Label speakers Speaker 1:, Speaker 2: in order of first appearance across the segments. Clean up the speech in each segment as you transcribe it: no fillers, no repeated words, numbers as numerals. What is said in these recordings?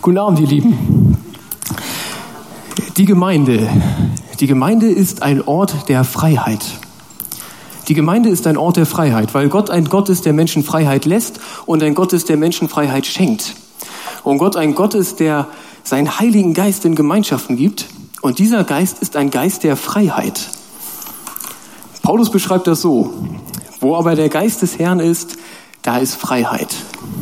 Speaker 1: Guten Abend, ihr Lieben. Die Gemeinde ist ein Ort der Freiheit. Die Gemeinde ist ein Ort der Freiheit, weil Gott ein Gott ist, der Menschen Freiheit lässt und ein Gott ist, der Menschen Freiheit schenkt. Und Gott ein Gott ist, der seinen Heiligen Geist in Gemeinschaften gibt. Und dieser Geist ist ein Geist der Freiheit. Paulus beschreibt das so: Wo aber der Geist des Herrn ist, da ist Freiheit.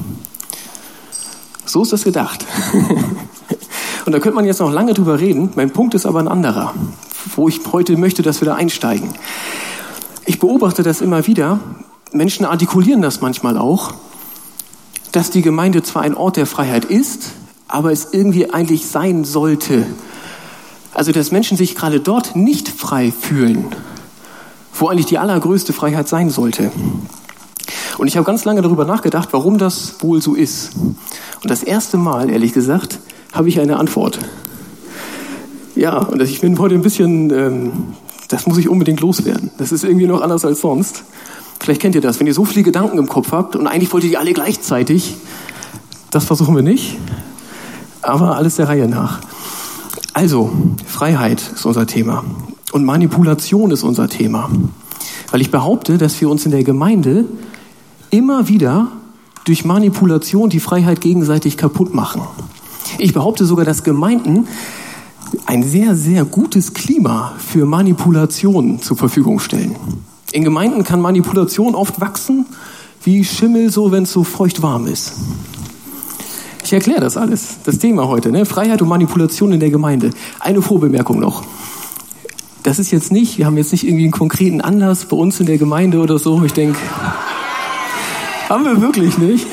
Speaker 1: So ist das gedacht. Und da könnte man jetzt noch lange drüber reden. Mein Punkt ist aber ein anderer, wo ich heute möchte, dass wir da einsteigen. Ich beobachte das immer wieder. Menschen artikulieren das manchmal auch, dass die Gemeinde zwar ein Ort der Freiheit ist, aber es irgendwie eigentlich sein sollte. Also, dass Menschen sich gerade dort nicht frei fühlen, wo eigentlich die allergrößte Freiheit sein sollte. Und ich habe ganz lange darüber nachgedacht, warum das wohl so ist. Und das erste Mal, ehrlich gesagt, habe ich eine Antwort. Ja, und ich bin heute ein bisschen, das muss ich unbedingt loswerden. Das ist irgendwie noch anders als sonst. Vielleicht kennt ihr das, wenn ihr so viele Gedanken im Kopf habt und eigentlich wollt ihr die alle gleichzeitig. Das versuchen wir nicht, aber alles der Reihe nach. Also, Freiheit ist unser Thema und Manipulation ist unser Thema. Weil ich behaupte, dass wir uns in der Gemeinde immer wieder durch Manipulation die Freiheit gegenseitig kaputt machen. Ich behaupte sogar, dass Gemeinden ein sehr, sehr gutes Klima für Manipulation zur Verfügung stellen. In Gemeinden kann Manipulation oft wachsen wie Schimmel, so wenn es so feucht warm ist. Ich erkläre das alles, das Thema heute, ne? Freiheit und Manipulation in der Gemeinde. Eine Vorbemerkung noch. Das ist jetzt nicht, wir haben jetzt nicht irgendwie einen konkreten Anlass bei uns in der Gemeinde oder so. Ich denke, haben wir wirklich nicht.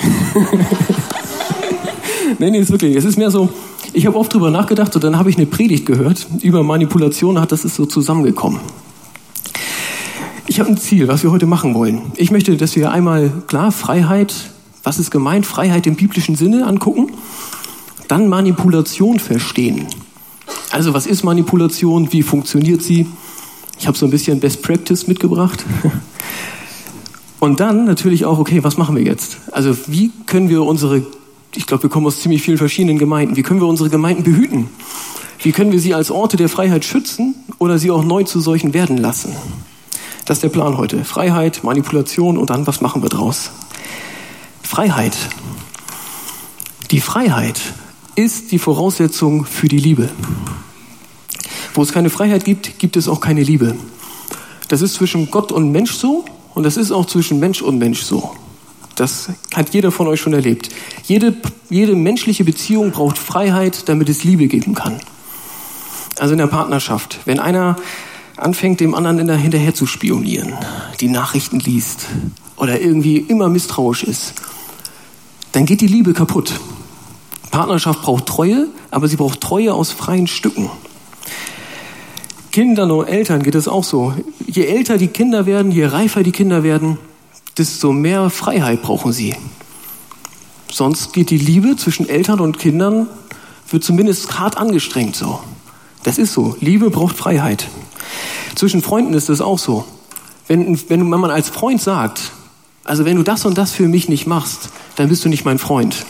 Speaker 1: Nee, ist wirklich. Es ist mehr so, ich habe oft drüber nachgedacht und dann habe ich eine Predigt gehört über Manipulation, das ist so zusammengekommen. Ich habe ein Ziel, was wir heute machen wollen. Ich möchte, dass wir einmal klar Freiheit, was ist gemeint, Freiheit im biblischen Sinne angucken, dann Manipulation verstehen. Also was ist Manipulation, wie funktioniert sie? Ich habe so ein bisschen Best Practice mitgebracht. Und dann natürlich auch, okay, was machen wir jetzt? Also wie können wir ich glaube, wir kommen aus ziemlich vielen verschiedenen Gemeinden, wie können wir unsere Gemeinden behüten? Wie können wir sie als Orte der Freiheit schützen oder sie auch neu zu solchen werden lassen? Das ist der Plan heute. Freiheit, Manipulation und dann, was machen wir draus? Freiheit. Die Freiheit ist die Voraussetzung für die Liebe. Wo es keine Freiheit gibt, gibt es auch keine Liebe. Das ist zwischen Gott und Mensch so und das ist auch zwischen Mensch und Mensch so. Das hat jeder von euch schon erlebt. Jede menschliche Beziehung braucht Freiheit, damit es Liebe geben kann. Also in der Partnerschaft. Wenn einer anfängt, dem anderen hinterher zu spionieren, die Nachrichten liest oder irgendwie immer misstrauisch ist, dann geht die Liebe kaputt. Partnerschaft braucht Treue, aber sie braucht Treue aus freien Stücken. Kindern und Eltern geht es auch so. Je älter die Kinder werden, je reifer die Kinder werden, desto mehr Freiheit brauchen sie. Sonst geht die Liebe zwischen Eltern und Kindern, wird zumindest hart angestrengt so. Das ist so. Liebe braucht Freiheit. Zwischen Freunden ist das auch so. Wenn man als Freund sagt, also wenn du das und das für mich nicht machst, dann bist du nicht mein Freund.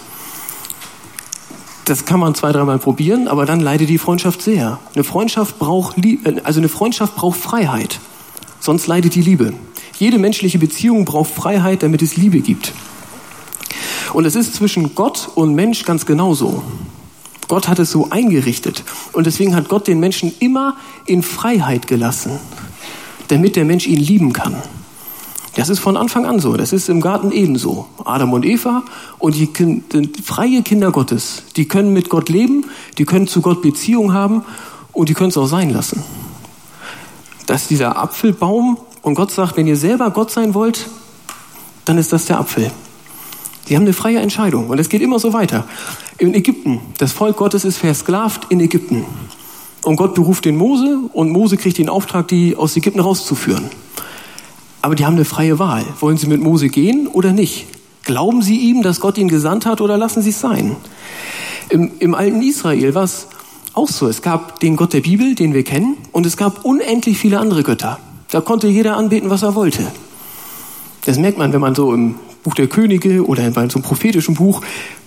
Speaker 1: Das kann man 2-3 Mal probieren, aber dann leidet die Freundschaft sehr. Eine Freundschaft braucht Freiheit. Sonst leidet die Liebe. Jede menschliche Beziehung braucht Freiheit, damit es Liebe gibt. Und es ist zwischen Gott und Mensch ganz genauso. Gott hat es so eingerichtet. Und deswegen hat Gott den Menschen immer in Freiheit gelassen, damit der Mensch ihn lieben kann. Das ist von Anfang an so. Das ist im Garten Eden so. Adam und Eva und die freie Kinder Gottes, die können mit Gott leben, die können zu Gott Beziehung haben und die können es auch sein lassen. Das ist dieser Apfelbaum und Gott sagt, wenn ihr selber Gott sein wollt, dann ist das der Apfel. Die haben eine freie Entscheidung und es geht immer so weiter. In Ägypten, das Volk Gottes ist versklavt in Ägypten. Und Gott beruft den Mose und Mose kriegt den Auftrag, die aus Ägypten rauszuführen. Aber die haben eine freie Wahl. Wollen sie mit Mose gehen oder nicht? Glauben sie ihm, dass Gott ihn gesandt hat oder lassen sie es sein? Im alten Israel war es auch so. Es gab den Gott der Bibel, den wir kennen, und es gab unendlich viele andere Götter. Da konnte jeder anbeten, was er wollte. Das merkt man, wenn man so im Buch der Könige oder bei so einem prophetischen Buch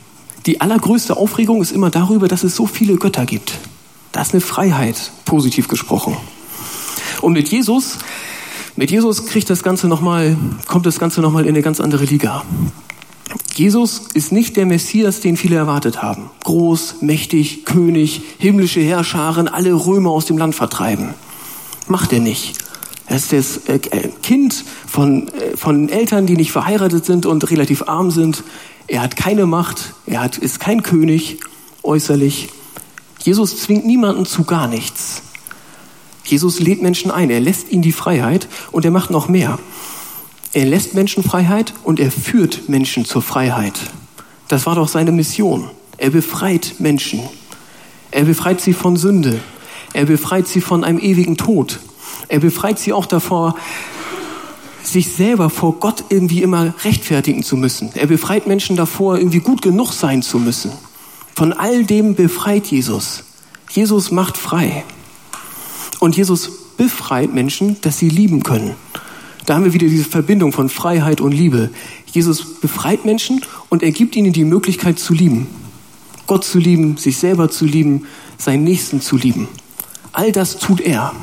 Speaker 1: Die allergrößte Aufregung ist immer darüber, dass es so viele Götter gibt. Das ist eine Freiheit, positiv gesprochen. Und mit Jesus kommt das Ganze nochmal in eine ganz andere Liga. Jesus ist nicht der Messias, den viele erwartet haben. Groß, mächtig, König, himmlische Heerscharen, alle Römer aus dem Land vertreiben. Macht er nicht. Er ist das Kind von Eltern, die nicht verheiratet sind und relativ arm sind. Er hat keine Macht, ist kein König äußerlich. Jesus zwingt niemanden zu gar nichts. Jesus lädt Menschen ein, er lässt ihnen die Freiheit und er macht noch mehr. Er lässt Menschen Freiheit und er führt Menschen zur Freiheit. Das war doch seine Mission. Er befreit Menschen. Er befreit sie von Sünde. Er befreit sie von einem ewigen Tod. Er befreit sie auch davor, sich selber vor Gott irgendwie immer rechtfertigen zu müssen. Er befreit Menschen davor, irgendwie gut genug sein zu müssen. Von all dem befreit Jesus. Jesus macht frei. Und Jesus befreit Menschen, dass sie lieben können. Da haben wir wieder diese Verbindung von Freiheit und Liebe. Jesus befreit Menschen und er gibt ihnen die Möglichkeit zu lieben. Gott zu lieben, sich selber zu lieben, seinen Nächsten zu lieben. All das tut er.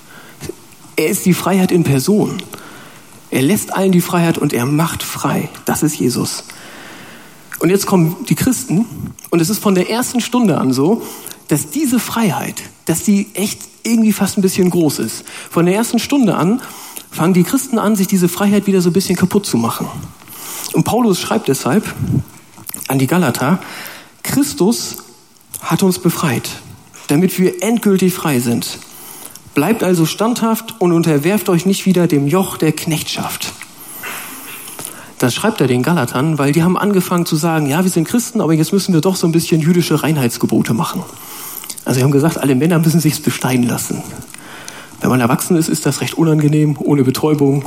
Speaker 1: Er ist die Freiheit in Person. Er lässt allen die Freiheit und er macht frei. Das ist Jesus. Und jetzt kommen die Christen und es ist von der ersten Stunde an so, dass diese Freiheit, dass die echt irgendwie fast ein bisschen groß ist. Von der ersten Stunde an fangen die Christen an, sich diese Freiheit wieder so ein bisschen kaputt zu machen. Und Paulus schreibt deshalb an die Galater, Christus hat uns befreit, damit wir endgültig frei sind. Bleibt also standhaft und unterwerft euch nicht wieder dem Joch der Knechtschaft. Das schreibt er den Galatern, weil die haben angefangen zu sagen, ja, wir sind Christen, aber jetzt müssen wir doch so ein bisschen jüdische Reinheitsgebote machen. Also sie haben gesagt, alle Männer müssen sich's besteinen lassen. Wenn man erwachsen ist, ist das recht unangenehm, ohne Betäubung.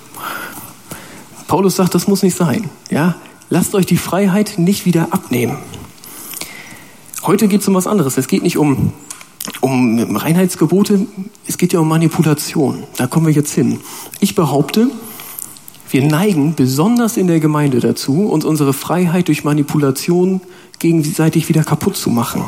Speaker 1: Paulus sagt, das muss nicht sein. Ja? Lasst euch die Freiheit nicht wieder abnehmen. Heute geht es um was anderes. Es geht nicht um Reinheitsgebote, es geht ja um Manipulation. Da kommen wir jetzt hin. Ich behaupte, wir neigen besonders in der Gemeinde dazu, uns unsere Freiheit durch Manipulation gegenseitig wieder kaputt zu machen.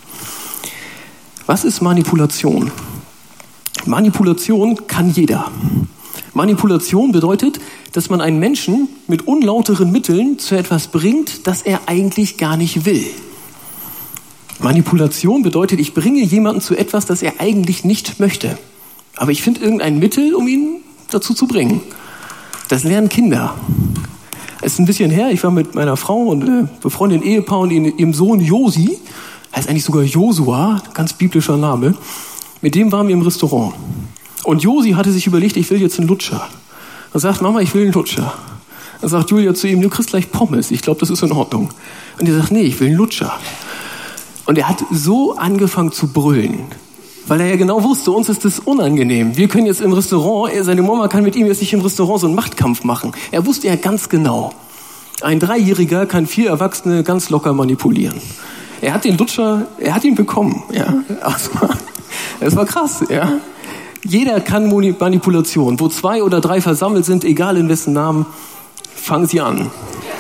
Speaker 1: Was ist Manipulation? Manipulation kann jeder. Manipulation bedeutet, dass man einen Menschen mit unlauteren Mitteln zu etwas bringt, das er eigentlich gar nicht will. Manipulation bedeutet, ich bringe jemanden zu etwas, das er eigentlich nicht möchte. Aber ich finde irgendein Mittel, um ihn dazu zu bringen. Das lernen Kinder. Es ist ein bisschen her, ich war mit meiner Frau und befreundeten Ehepaar und ihrem Sohn Josi, heißt eigentlich sogar Josua, ganz biblischer Name. Mit dem waren wir im Restaurant. Und Josi hatte sich überlegt, ich will jetzt einen Lutscher. Er sagt, Mama, ich will einen Lutscher. Dann sagt Julia zu ihm, du kriegst gleich Pommes, ich glaube, das ist in Ordnung. Und er sagt, nee, ich will einen Lutscher. Und er hat so angefangen zu brüllen, weil er ja genau wusste, uns ist das unangenehm. Wir können jetzt im Restaurant, seine Mama kann mit ihm jetzt nicht im Restaurant so einen Machtkampf machen. Er wusste ja ganz genau, ein 3-Jähriger kann 4 Erwachsene ganz locker manipulieren. Er hat den Lutscher, er hat ihn bekommen. Ja. Das war krass. Ja. Jeder kann Manipulation. Wo 2 oder 3 versammelt sind, egal in wessen Namen, fangen sie an.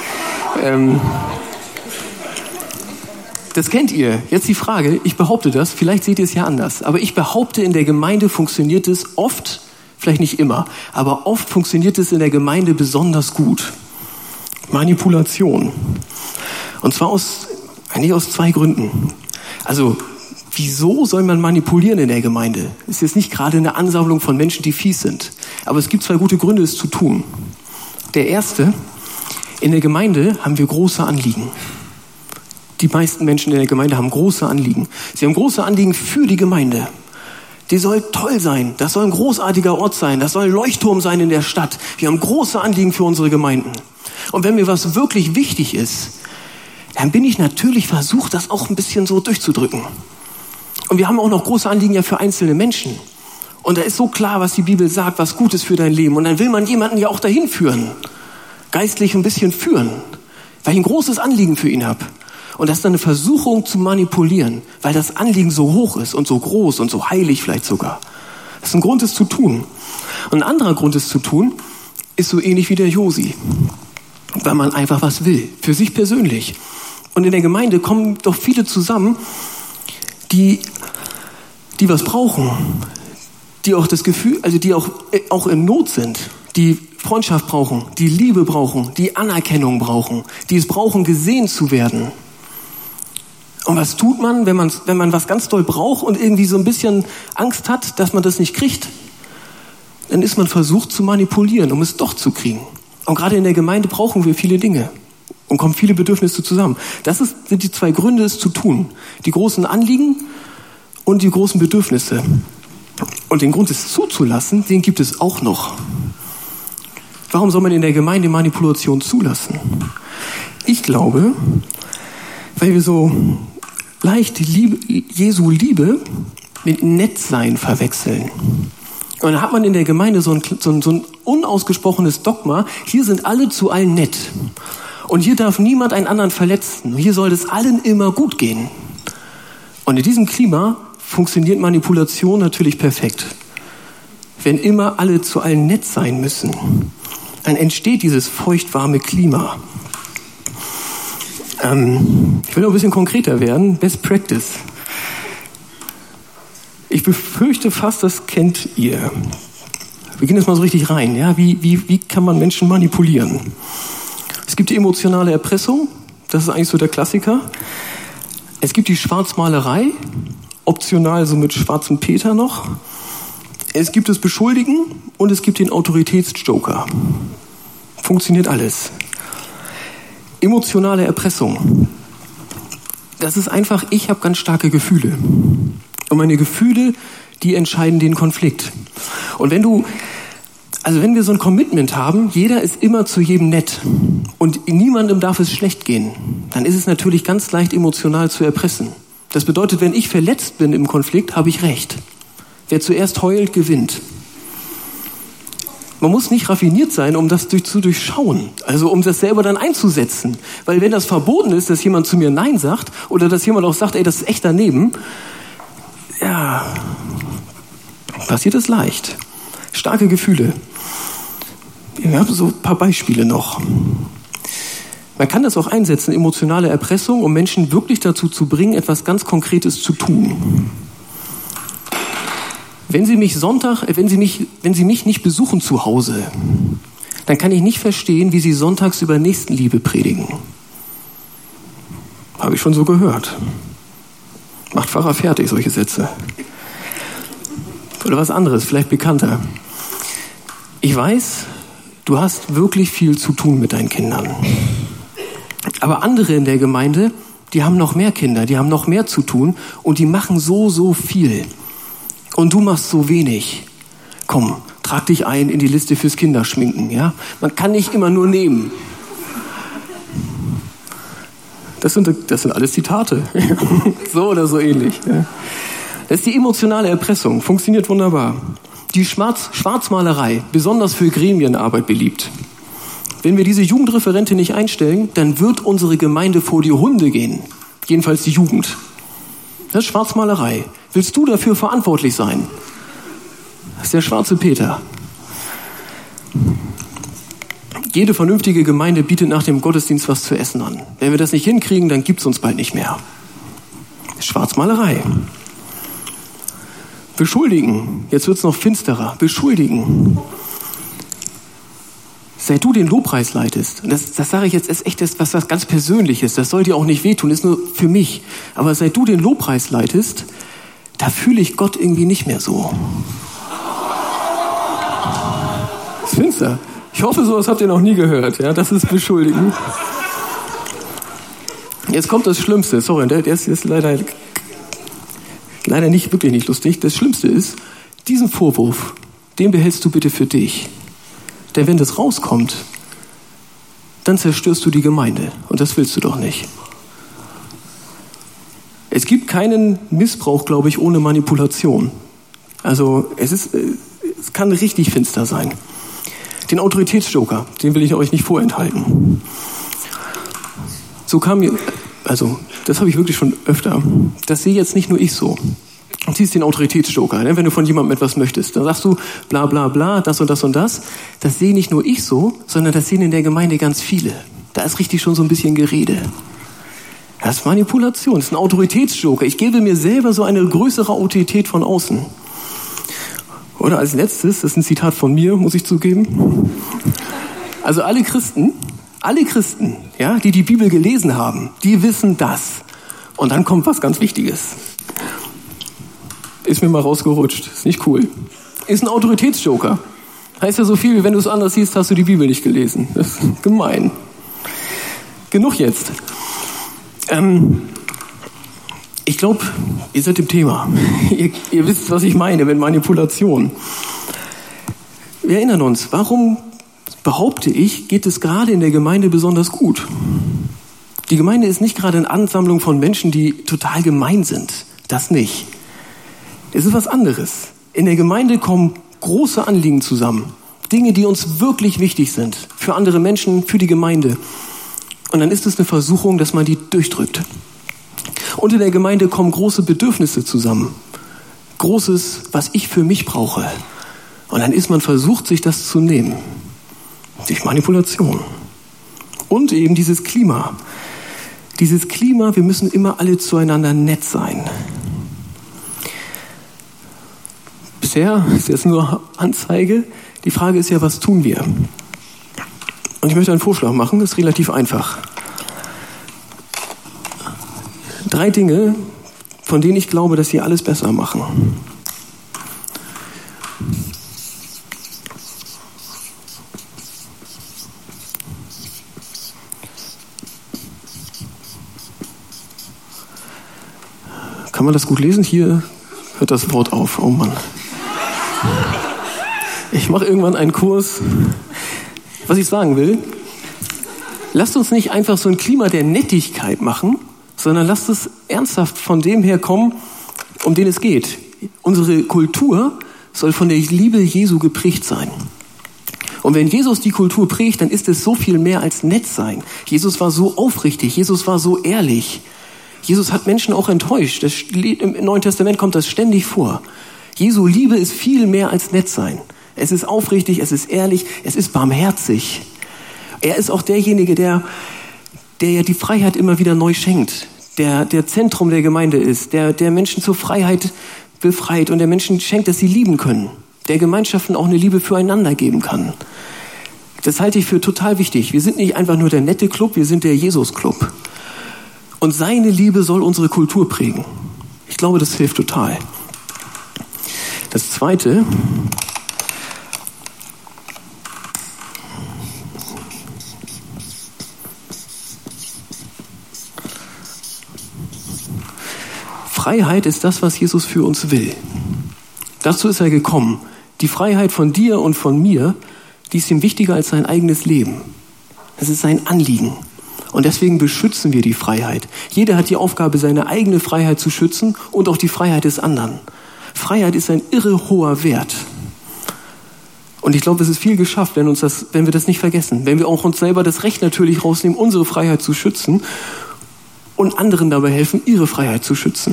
Speaker 1: Das kennt ihr. Jetzt die Frage, ich behaupte das, vielleicht seht ihr es ja anders, aber ich behaupte, in der Gemeinde funktioniert es oft, vielleicht nicht immer, aber oft funktioniert es in der Gemeinde besonders gut. Manipulation. Und zwar eigentlich aus 2 Gründen. Also, wieso soll man manipulieren in der Gemeinde? Es ist jetzt nicht gerade eine Ansammlung von Menschen, die fies sind. Aber es gibt 2 gute Gründe, es zu tun. Der erste, in der Gemeinde haben wir große Anliegen. Die meisten Menschen in der Gemeinde haben große Anliegen. Sie haben große Anliegen für die Gemeinde. Die soll toll sein. Das soll ein großartiger Ort sein. Das soll ein Leuchtturm sein in der Stadt. Wir haben große Anliegen für unsere Gemeinden. Und wenn mir was wirklich wichtig ist, dann bin ich natürlich versucht, das auch ein bisschen so durchzudrücken. Und wir haben auch noch große Anliegen ja für einzelne Menschen. Und da ist so klar, was die Bibel sagt, was gut ist für dein Leben. Und dann will man jemanden ja auch dahin führen. Geistlich ein bisschen führen. Weil ich ein großes Anliegen für ihn habe. Und das ist dann eine Versuchung zu manipulieren, weil das Anliegen so hoch ist und so groß und so heilig vielleicht sogar. Das ist ein Grund, es zu tun. Und ein anderer Grund, es zu tun, ist so ähnlich wie der Josi. Weil man einfach was will, für sich persönlich. Und in der Gemeinde kommen doch viele zusammen, die was brauchen, die auch das Gefühl, also die auch in Not sind, die Freundschaft brauchen, die Liebe brauchen, die Anerkennung brauchen, die es brauchen, gesehen zu werden. Und was tut man, wenn man was ganz doll braucht und irgendwie so ein bisschen Angst hat, dass man das nicht kriegt? Dann ist man versucht zu manipulieren, um es doch zu kriegen. Und gerade in der Gemeinde brauchen wir viele Dinge und kommen viele Bedürfnisse zusammen. Sind die 2 Gründe, es zu tun. Die großen Anliegen und die großen Bedürfnisse. Und den Grund, es zuzulassen, den gibt es auch noch. Warum soll man in der Gemeinde Manipulation zulassen? Ich glaube, weil wir so leicht die Jesu Liebe mit Nettsein verwechseln. Und da hat man in der Gemeinde so ein unausgesprochenes Dogma, hier sind alle zu allen nett. Und hier darf niemand einen anderen verletzen. Hier soll es allen immer gut gehen. Und in diesem Klima funktioniert Manipulation natürlich perfekt. Wenn immer alle zu allen nett sein müssen, dann entsteht dieses feuchtwarme Klima. Ich will noch ein bisschen konkreter werden. Best Practice. Ich befürchte fast, das kennt ihr. Wir gehen jetzt mal so richtig rein. Ja? Wie kann man Menschen manipulieren? Es gibt die emotionale Erpressung. Das ist eigentlich so der Klassiker. Es gibt die Schwarzmalerei. Optional so mit schwarzem Peter noch. Es gibt das Beschuldigen und es gibt den Autoritätsjoker. Funktioniert alles. Emotionale Erpressung. Das ist einfach, ich habe ganz starke Gefühle. Und meine Gefühle, die entscheiden den Konflikt. Und wenn wir so ein Commitment haben, jeder ist immer zu jedem nett und niemandem darf es schlecht gehen, dann ist es natürlich ganz leicht emotional zu erpressen. Das bedeutet, wenn ich verletzt bin im Konflikt, habe ich Recht. Wer zuerst heult, gewinnt. Man muss nicht raffiniert sein, um das zu durchschauen, also um das selber dann einzusetzen. Weil wenn das verboten ist, dass jemand zu mir Nein sagt oder dass jemand auch sagt, ey, das ist echt daneben, ja, passiert es leicht. Starke Gefühle. Wir haben so ein paar Beispiele noch. Man kann das auch einsetzen, emotionale Erpressung, um Menschen wirklich dazu zu bringen, etwas ganz Konkretes zu tun. Wenn Sie mich nicht besuchen zu Hause, dann kann ich nicht verstehen, wie Sie sonntags über Nächstenliebe predigen. Habe ich schon so gehört. Macht Pfarrer fertig, solche Sätze. Oder was anderes, vielleicht bekannter. Ich weiß, du hast wirklich viel zu tun mit deinen Kindern. Aber andere in der Gemeinde, die haben noch mehr Kinder, die haben noch mehr zu tun und die machen so viel. Und du machst so wenig. Komm, trag dich ein in die Liste fürs Kinderschminken, ja? Man kann nicht immer nur nehmen. Das sind alles Zitate. So oder so ähnlich. Ja. Das ist die emotionale Erpressung. Funktioniert wunderbar. Die Schwarzmalerei, besonders für Gremienarbeit beliebt. Wenn wir diese Jugendreferente nicht einstellen, dann wird unsere Gemeinde vor die Hunde gehen. Jedenfalls die Jugend. Das ist Schwarzmalerei. Willst du dafür verantwortlich sein? Das ist der schwarze Peter. Jede vernünftige Gemeinde bietet nach dem Gottesdienst was zu essen an. Wenn wir das nicht hinkriegen, dann gibt es uns bald nicht mehr. Schwarzmalerei. Beschuldigen. Jetzt wird es noch finsterer. Beschuldigen. Seit du den Lobpreis leitest, und das sage ich jetzt, ist echt was ganz Persönliches, das soll dir auch nicht wehtun, ist nur für mich. Aber seit du den Lobpreis leitest, da fühle ich Gott irgendwie nicht mehr so. Das ist finster. Ich hoffe, sowas habt ihr noch nie gehört. Ja, das ist Beschuldigen. Jetzt kommt das Schlimmste. Sorry, der ist leider wirklich nicht lustig. Das Schlimmste ist, diesen Vorwurf, den behältst du bitte für dich. Denn wenn das rauskommt, dann zerstörst du die Gemeinde. Und das willst du doch nicht. Es gibt keinen Missbrauch, glaube ich, ohne Manipulation. Also es kann richtig finster sein. Den Autoritätsjoker, den will ich euch nicht vorenthalten. So kam mir, also das habe ich wirklich schon öfter, das sehe jetzt nicht nur ich so. Du ziehst den Autoritätsjoker, ne? Wenn du von jemandem etwas möchtest, dann sagst du bla bla bla, das und das und das. Das sehe nicht nur ich so, sondern das sehen in der Gemeinde ganz viele. Da ist richtig schon so ein bisschen Gerede. Das ist Manipulation, das ist ein Autoritätsjoker. Ich gebe mir selber so eine größere Autorität von außen. Oder als letztes, das ist ein Zitat von mir, muss ich zugeben. Also alle Christen, ja, die die Bibel gelesen haben, die wissen das. Und dann kommt was ganz Wichtiges. Ist mir mal rausgerutscht, ist nicht cool. Ist ein Autoritätsjoker. Heißt ja so viel, wie wenn du es anders siehst, hast du die Bibel nicht gelesen. Das ist gemein. Genug jetzt. Ich glaube, ihr seid im Thema. Ihr wisst, was ich meine mit Manipulation. Wir erinnern uns, warum behaupte ich, geht es gerade in der Gemeinde besonders gut? Die Gemeinde ist nicht gerade eine Ansammlung von Menschen, die total gemein sind. Das nicht. Es ist was anderes. In der Gemeinde kommen große Anliegen zusammen. Dinge, die uns wirklich wichtig sind. Für andere Menschen, für die Gemeinde. Und dann ist es eine Versuchung, dass man die durchdrückt. Und in der Gemeinde kommen große Bedürfnisse zusammen. Großes, was ich für mich brauche. Und dann ist man versucht, sich das zu nehmen. Durch Manipulation. Und eben dieses Klima. Dieses Klima, wir müssen immer alle zueinander nett sein. Bisher ist jetzt nur Anzeige. Die Frage ist ja, was tun wir? Und ich möchte einen Vorschlag machen, das ist relativ einfach. 3 Dinge, von denen ich glaube, dass sie alles besser machen. Kann man das gut lesen? Hier hört das Wort auf. Oh Mann. Ich mache irgendwann einen Kurs. Was ich sagen will, lasst uns nicht einfach so ein Klima der Nettigkeit machen, sondern lasst es ernsthaft von dem her kommen, um den es geht. Unsere Kultur soll von der Liebe Jesu geprägt sein. Und wenn Jesus die Kultur prägt, dann ist es so viel mehr als nett sein. Jesus war so aufrichtig, Jesus war so ehrlich. Jesus hat Menschen auch enttäuscht. Im Neuen Testament kommt das ständig vor. Jesu Liebe ist viel mehr als nett sein. Es ist aufrichtig, es ist ehrlich, es ist barmherzig. Er ist auch derjenige, der ja die Freiheit immer wieder neu schenkt, der Zentrum der Gemeinde ist, der Menschen zur Freiheit befreit und der Menschen schenkt, dass sie lieben können, der Gemeinschaften auch eine Liebe füreinander geben kann. Das halte ich für total wichtig. Wir sind nicht einfach nur der nette Club, wir sind der Jesus-Club. Und seine Liebe soll unsere Kultur prägen. Ich glaube, das hilft total. Das Zweite: Freiheit ist das, was Jesus für uns will. Dazu ist er gekommen. Die Freiheit von dir und von mir, die ist ihm wichtiger als sein eigenes Leben. Das ist sein Anliegen. Und deswegen beschützen wir die Freiheit. Jeder hat die Aufgabe, seine eigene Freiheit zu schützen und auch die Freiheit des anderen. Freiheit ist ein irre hoher Wert. Und ich glaube, es ist viel geschafft, wenn wir das nicht vergessen. Wenn wir auch uns selber das Recht natürlich rausnehmen, unsere Freiheit zu schützen und anderen dabei helfen, ihre Freiheit zu schützen.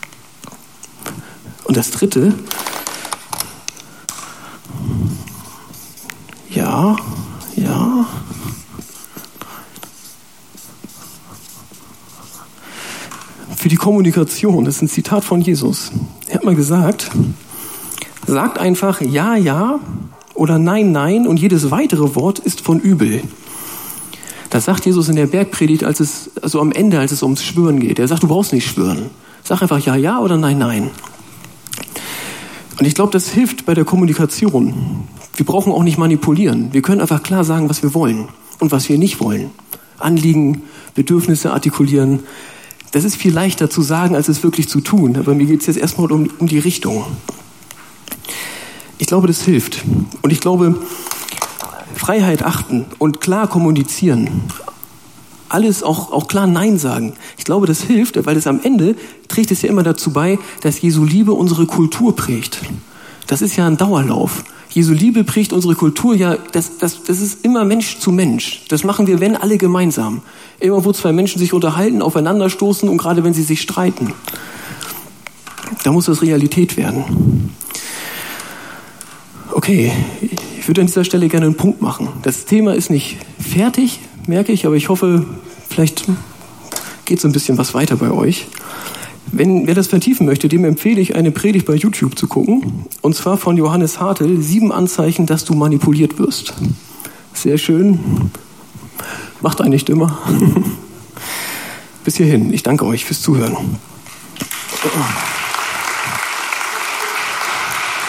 Speaker 1: Und das Dritte: Ja. Für die Kommunikation, das ist ein Zitat von Jesus. Er hat mal gesagt, sagt einfach ja oder nein und jedes weitere Wort ist von übel. Das sagt Jesus in der Bergpredigt, am Ende, als es ums Schwören geht. Er sagt, du brauchst nicht schwören. Sag einfach ja oder nein. Und ich glaube, das hilft bei der Kommunikation. Wir brauchen auch nicht manipulieren. Wir können einfach klar sagen, was wir wollen und was wir nicht wollen. Anliegen, Bedürfnisse artikulieren. Das ist viel leichter zu sagen, als es wirklich zu tun. Aber mir geht es jetzt erstmal um die Richtung. Ich glaube, das hilft. Und ich glaube, Freiheit achten und klar kommunizieren. Alles auch klar Nein sagen. Ich glaube, das hilft, weil es am Ende trägt es ja immer dazu bei, dass Jesu Liebe unsere Kultur prägt. Das ist ja ein Dauerlauf. Jesu Liebe prägt unsere Kultur ja, das ist immer Mensch zu Mensch. Das machen wir, wenn alle gemeinsam. Immer wo 2 Menschen sich unterhalten, aufeinanderstoßen und gerade wenn sie sich streiten. Da muss das Realität werden. Okay, ich würde an dieser Stelle gerne einen Punkt machen. Das Thema ist nicht fertig, merke ich, aber ich hoffe, vielleicht geht so ein bisschen was weiter bei euch. Wer das vertiefen möchte, dem empfehle ich, eine Predigt bei YouTube zu gucken. Und zwar von Johannes Hartl, 7 Anzeichen, dass du manipuliert wirst. Sehr schön. Macht einen nicht immer. Bis hierhin. Ich danke euch fürs Zuhören.